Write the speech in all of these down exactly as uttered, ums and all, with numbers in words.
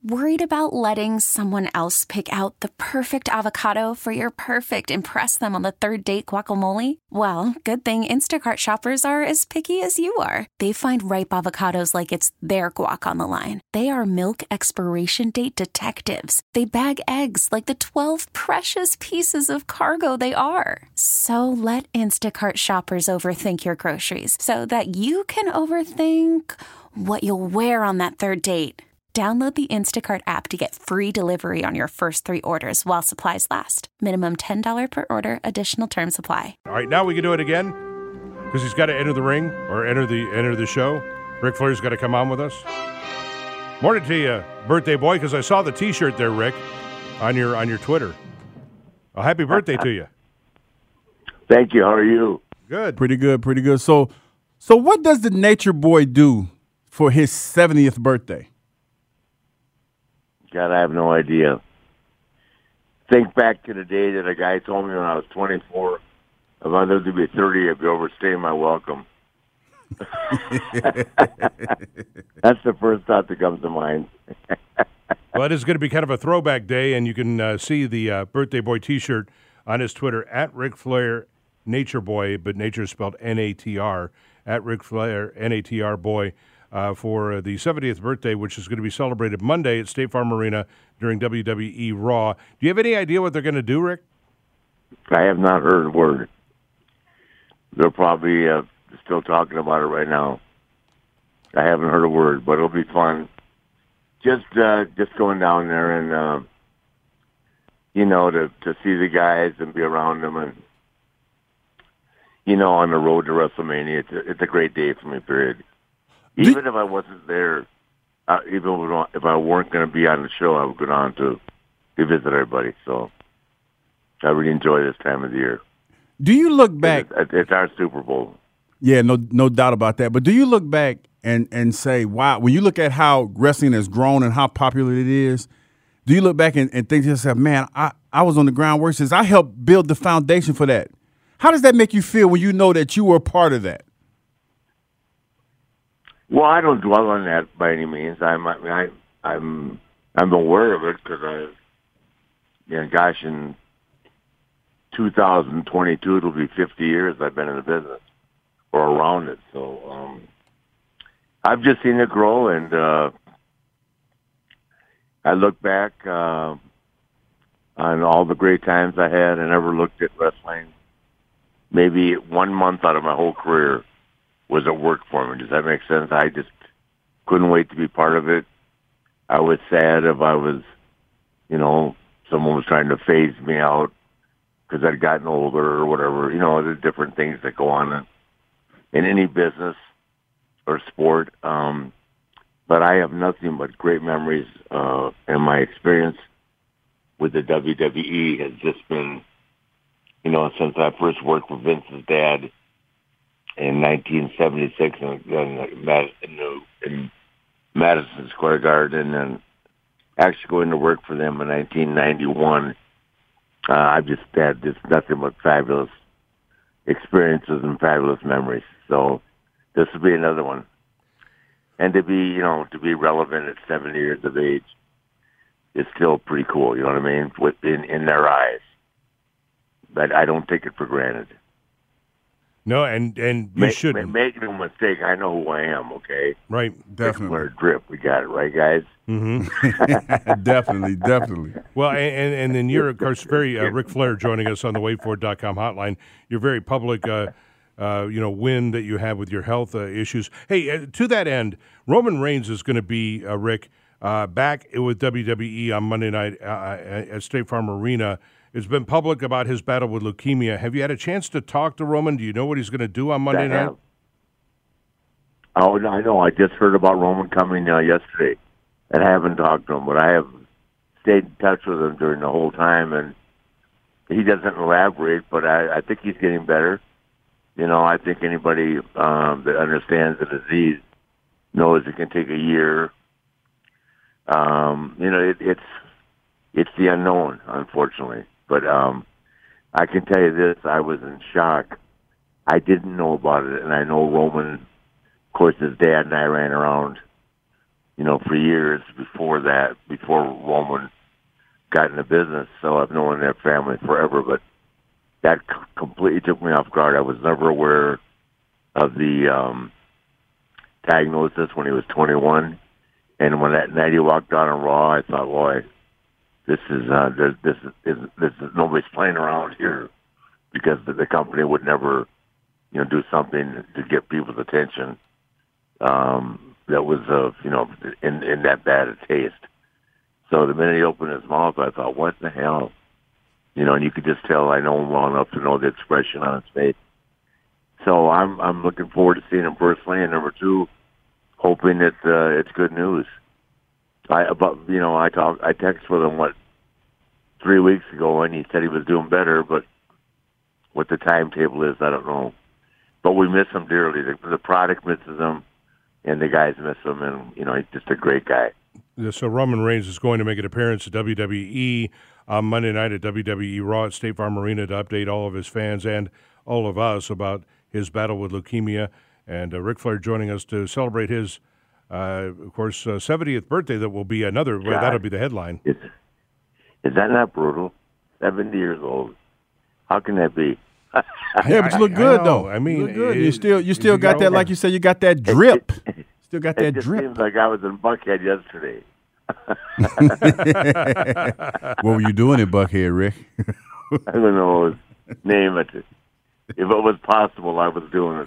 Worried about letting someone else pick out the perfect avocado for your perfect impress them on the third date guacamole? Well, good thing Instacart shoppers are as picky as you are. They find ripe avocados like it's their guac on the line. They are milk expiration date detectives. They bag eggs like the twelve precious pieces of cargo they are. So let Instacart shoppers overthink your groceries so that you can overthink what you'll wear on that third date. Download the Instacart app to get free delivery on your first three orders while supplies last. Minimum ten dollars per order. Additional terms apply. All right, now we can do it again because he's got to enter the ring or enter the enter the show. Ric Flair's got to come on with us. Morning to you, birthday boy, because I saw the T-shirt there, Rick, on your on your Twitter. Well, happy birthday to you. Thank you. How are you? Good. Pretty good, pretty good. So, so what does the Nature Boy do for his seventieth birthday? God, I have no idea. Think back to the day that a guy told me when I was twenty-four, if I lived to be thirty, I'd be overstaying my welcome. That's the first thought that comes to mind. Well, it is going to be kind of a throwback day, and you can uh, see the uh, Birthday Boy T-shirt on his Twitter, at Ric Flair Nature Boy, but nature is spelled N A T R, at Ric Flair N A T R Boy. Uh, for the seventieth birthday, which is going to be celebrated Monday at State Farm Arena during W W E Raw. Do you have any idea what they're going to do, Rick? I have not heard a word. They're probably uh, still talking about it right now. I haven't heard a word, but it'll be fun. Just uh, just going down there and, uh, you know, to, to see the guys and be around them and, you know, on the road to WrestleMania. It's a, it's a great day for me, period. Even if I wasn't there, uh, even if I weren't going to be on the show, I would go down to, to visit everybody. So I really enjoy this time of the year. Do you look back? It's, it's our Super Bowl. Yeah, no, no doubt about that. But do you look back and, and say, wow, when you look at how wrestling has grown and how popular it is, do you look back and, and think to yourself, man, I, I was on the ground work since I helped build the foundation for that? How does that make you feel when you know that you were a part of that? Well, I don't dwell on that by any means. I'm, I mean, I, I'm, I'm aware of it because I, you know, gosh, in two thousand twenty-two, it'll be fifty years I've been in the business or around it. So um, I've just seen it grow, and uh, I look back uh, on all the great times I had. I never looked at wrestling. Maybe one month out of my whole career was at work for me. Does that make sense? I just couldn't wait to be part of it. I was sad if I was, you know, someone was trying to phase me out because I'd gotten older or whatever. You know, there's different things that go on in, in any business or sport. Um, but I have nothing but great memories, uh, and my experience with the W W E has just been, you know, since I first worked with Vince's dad in nineteen seventy-six in, in, in Madison Square Garden, and actually going to work for them in nineteen ninety-one. Uh, I've just had just nothing but fabulous experiences and fabulous memories. So this will be another one. And to be, you know, to be relevant at seventy years of age is still pretty cool, you know what I mean, With, in, in their eyes. But I don't take it for granted. No, and, and you make, shouldn't. Make no mistake, I know who I am, okay? Right. Definitely. Drip, we got it, right, guys? Mm-hmm. definitely, definitely. Well, and, and then you're, of course, very, uh, Ric Flair joining us on the wait for it dot com hotline. You're very public, uh, uh, you know, win that you have with your health uh, issues. Hey, uh, to that end, Roman Reigns is going to be, uh, Rick, uh, back with W W E on Monday night uh, at State Farm Arena. It's been public about his battle with leukemia. Have you had a chance to talk to Roman? Do you know what he's going to do on Monday night? Oh, I know. I just heard about Roman coming uh, yesterday, and I haven't talked to him, but I have stayed in touch with him during the whole time, and he doesn't elaborate, but I, I think he's getting better. You know, I think anybody um, that understands the disease knows it can take a year. Um, you know, it, it's it's the unknown, unfortunately. But um, I can tell you this, I was in shock. I didn't know about it, and I know Roman, of course, his dad and I ran around, you you know, for years before that, before Roman got in the business. So I've known their family forever, but that c- completely took me off guard. I was never aware of the um, diagnosis when he was twenty-one. And when that night he walked out on Raw, I thought, boy, this is, uh, this, this is, this is, nobody's playing around here, because the, the company would never, you know, do something to get people's attention. Um, that was, uh, you know, in, in that bad a taste. So the minute he opened his mouth, I thought, what the hell? You know, and you could just tell I know him well enough to know the expression on his face. So I'm I'm looking forward to seeing him personally. And number two, hoping that uh, it's good news. I about you know I talked I texted with him what three weeks ago, and he said he was doing better, but what the timetable is, I don't know. But we miss him dearly. The, the product misses him, and the guys miss him, and you know he's just a great guy. So Roman Reigns is going to make an appearance at W W E on Monday night at W W E Raw at State Farm Arena to update all of his fans and all of us about his battle with leukemia. And uh, Ric Flair joining us to celebrate his, uh, of course, uh, seventieth birthday. That will be another. Well, that'll be the headline. Is, is that not brutal? Seventy years old. How can that be? Yeah, but you look good I though. I mean, you look good. It, you still, you still you got know, that, like you said, you got that drip. Still got It that just drip. seems like I was in Buckhead yesterday. What were you doing in Buckhead, Rick? I don't know. Name it. If it was possible, I was doing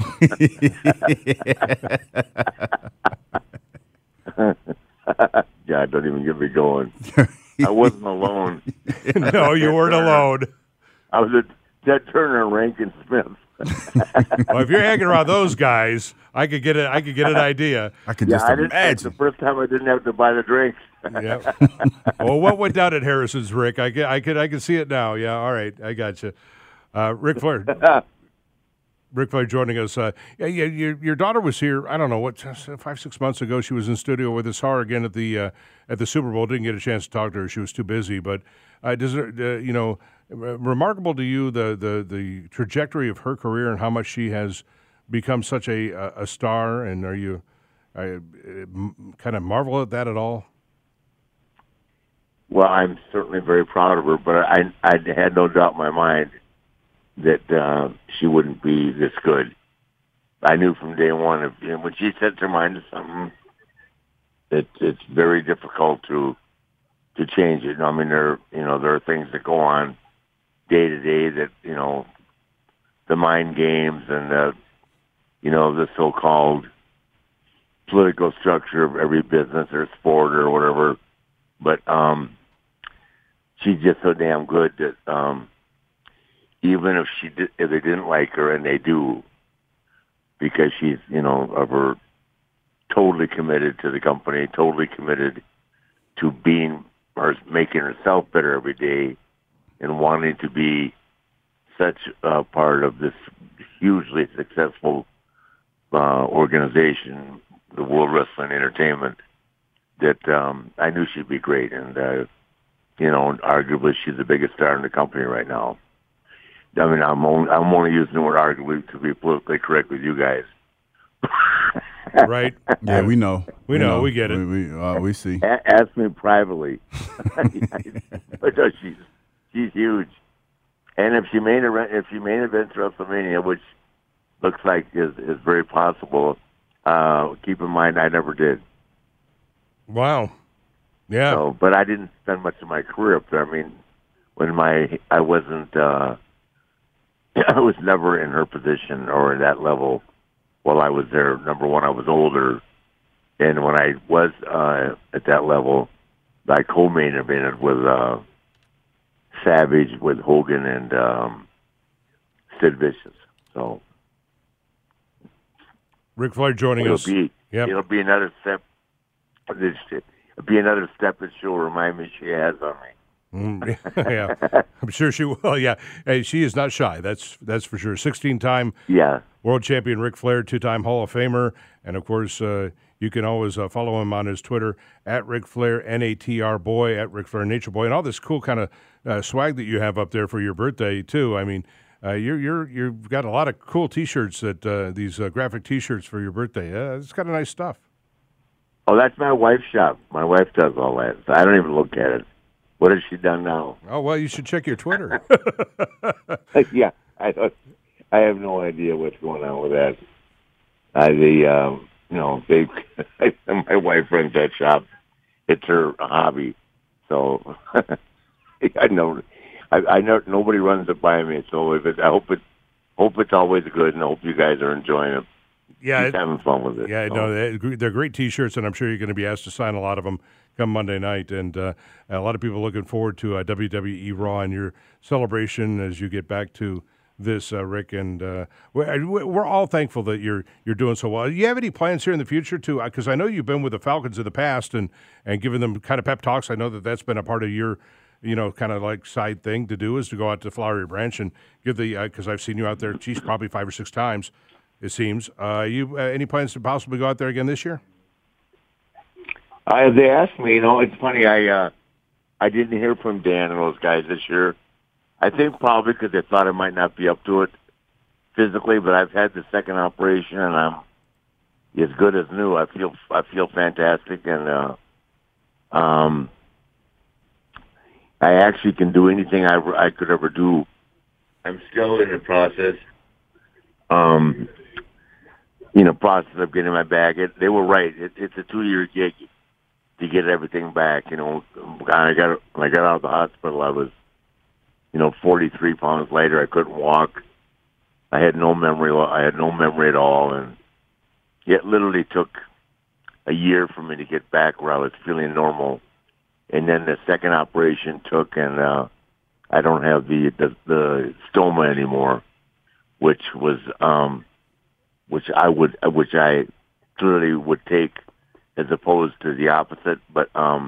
it. God, don't even get me going. I wasn't alone. No, you weren't alone. I was at Ted Turner and Rankin Smith. Well, if you're hanging around those guys, I could get it. I could get an idea. I could Yeah, just I didn't. That's the imagine. first time I didn't have to buy the drinks. Yeah. Well, what went down at Harrison's, Rick? I can, I can, I can see it now. Yeah. All right. I got you. Uh, Ric Flair. Ric Flair joining us. Uh, yeah, yeah. Your your daughter was here. I don't know what five six months ago. She was in studio with us. Saw her again at the uh, at the Super Bowl. Didn't get a chance to talk to her. She was too busy. But uh, does it, uh, you know, remarkable to you the, the the trajectory of her career and how much she has become such a a, a star? And are you uh, kind of marvel at that at all? Well, I'm certainly very proud of her, but I I had no doubt in my mind that uh, she wouldn't be this good. I knew from day one, if, you know, when she sets her mind to something, it, it's very difficult to to change it. I mean, there you know there are things that go on day to day that you know the mind games and the you know the so-called political structure of every business or sport or whatever. But um, she's just so damn good that um, even if she did, if they didn't like her, and they do, because she's you know of her totally committed to the company, totally committed to being or making herself better every day, and wanting to be such a part of this hugely successful uh, organization, the World Wrestling Entertainment. That um, I knew she'd be great, and uh, you know, arguably she's the biggest star in the company right now. I mean, I'm only I'm only using the word arguably to be politically correct with you guys. Right? Yeah, we know. We know, we get it. We we, uh, we see. A- ask me privately. But no, she's she's huge, and if she main event if she main events WrestleMania, which looks like is is very possible, uh, keep in mind I never did. Wow. Yeah. So, but I didn't spend much of my career up there. I mean, when my I wasn't, uh, I was never in her position or in that level while I was there. Number one, I was older, and when I was uh, at that level, I co-main evented with uh, Savage, with Hogan, and um, Sid Vicious. So, Ric Flair joining it'll us. be Yep. it'll be another step. This it'll be another step that she'll remind me she has on me. Mm, yeah, I'm sure she will. Yeah, hey, she is not shy. That's that's for sure. sixteen-time Yeah. world champion Ric Flair, two-time Hall of Famer, and of course, uh, you can always uh, follow him on his Twitter at Ric Flair N A T R Boy, at Ric Flair Nature Boy, and all this cool kind of uh, swag that you have up there for your birthday too. I mean, uh, you're you're you've got a lot of cool T-shirts that uh, these uh, graphic T-shirts for your birthday. Uh, it's kind of nice stuff. Oh, that's my wife's shop. My wife does all that. So I don't even look at it. What has she done now? Oh, well, you should check your Twitter. yeah, I don't, I have no idea what's going on with that. I the um, you know they my wife runs that shop. It's her hobby, so I know I, I know nobody runs it by me. So if it, I hope it hope it's always good, and I hope you guys are enjoying it. Yeah, He's having fun with it. Yeah, so. no, they're, they're great T-shirts, and I'm sure you're going to be asked to sign a lot of them come Monday night. And uh, a lot of people looking forward to uh, W W E Raw and your celebration as you get back to this, uh, Rick. And uh, we're, we're all thankful that you're you're doing so well. Do you have any plans here in the future to? Because I know you've been with the Falcons in the past and and giving them kind of pep talks. I know that that's been a part of your, you know, kind of like side thing to do is to go out to Flowery Branch and give the because uh, I've seen you out there, geez, probably five or six times. It seems. Uh, you uh, any plans to possibly go out there again this year? Uh, they asked me. You know, it's funny. I uh, I didn't hear from Dan and those guys this year. I think probably because they thought I might not be up to it physically. But I've had the second operation, and I'm as good as new. I feel I feel fantastic, and uh, um, I actually can do anything I I could ever do. I'm still in the process. Um. You know, process of getting my back. It, they were right. It, it's a two-year gig to get everything back. You know, I got when I got out of the hospital, I was, you know, forty-three pounds lighter. I couldn't walk. I had no memory. I had no memory at all, and it literally took a year for me to get back where I was feeling normal. And then the second operation took, and uh, I don't have the, the the stoma anymore, which was. Um, which I would, which I clearly would take as opposed to the opposite, but um,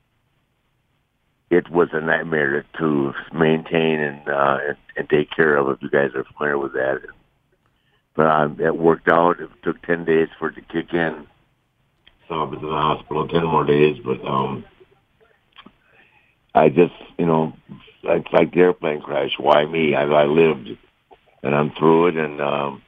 it was a nightmare to maintain and, uh, and and take care of. If you guys are familiar with that, but um, it worked out. It took ten days for it to kick in, so I was in the hospital ten more days. But um, I just, you know, it's like the airplane crash. Why me? I, I lived, and I'm through it, and. Um,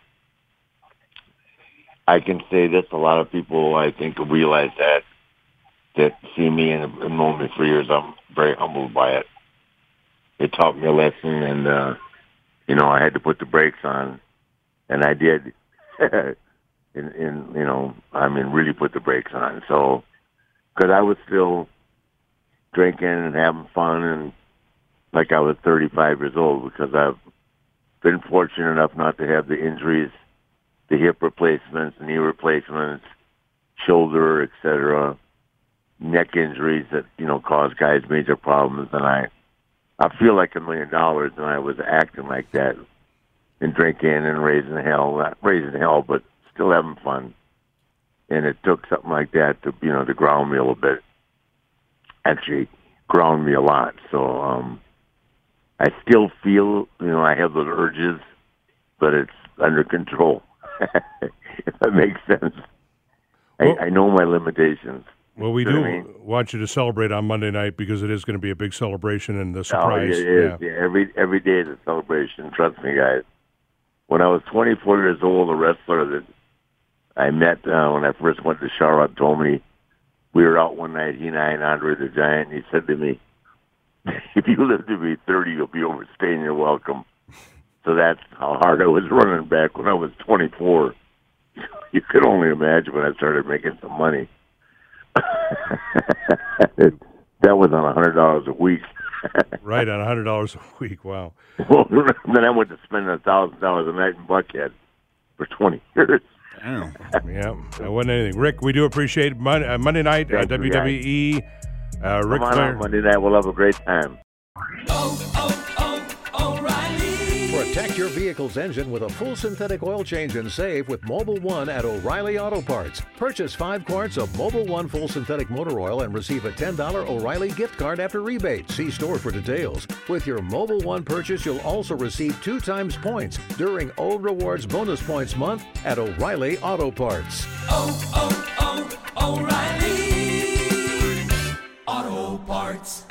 I can say this, a lot of people, I think, realize that, that see me and have known me for years. I'm very humbled by it. It taught me a lesson, and, uh, you know, I had to put the brakes on, and I did. in, in, you know, I mean, really put the brakes on. So, because I was still drinking and having fun, and like I was thirty-five years old, because I've been fortunate enough not to have the injuries, the hip replacements, knee replacements, shoulder, et cetera, neck injuries that, you know, cause guys major problems. And I, I feel like a million dollars, and I was acting like that and drinking and raising hell, not raising hell, but still having fun. And it took something like that to, you know, to ground me a little bit. Actually, ground me a lot. So um, I still feel, you know, I have those urges, but it's under control. If that makes sense. Well, I, I know my limitations. Well, we do I mean? want you to celebrate on Monday night because it is going to be a big celebration and the surprise. Oh, it is. Yeah. Yeah, every every day is a celebration. Trust me, guys. When I was twenty-four years old, a wrestler that I met uh, when I first went to Charlotte told me we were out one night, he and I and Andre the Giant, and he said to me, if you live to be thirty, you'll be overstaying your welcome. So that's how hard I was running back when I was twenty-four. You could only imagine when I started making some money. That was on one hundred dollars a week. Right, on one hundred dollars a week. Wow. Well, then I went to spend one thousand dollars a night in Buckhead for twenty years. Damn. Yeah, that wasn't anything. Rick, we do appreciate Monday, uh, Monday night, uh, W W E. Uh, Rick Come on Flair. On Monday night, we'll have a great time. Oh, oh, oh, O'Reilly. Protect your vehicle's engine with a full synthetic oil change and save with Mobil one at O'Reilly Auto Parts. Purchase five quarts of Mobil one full synthetic motor oil and receive a ten dollars O'Reilly gift card after rebate. See store for details. With your Mobil one purchase, you'll also receive two times points during O Rewards Bonus Points Month at O'Reilly Auto Parts. Oh, oh, oh, O'Reilly Auto Parts.